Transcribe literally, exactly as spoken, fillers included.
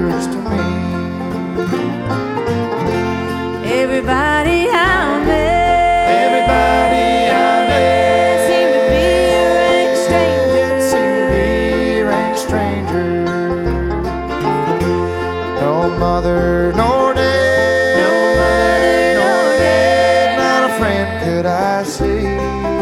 others to me. Everybody I met, Everybody I met seemed to be a rank stranger. seemed to be a rank stranger. No mother nor dad, No mother nor dad, not a friend could I see.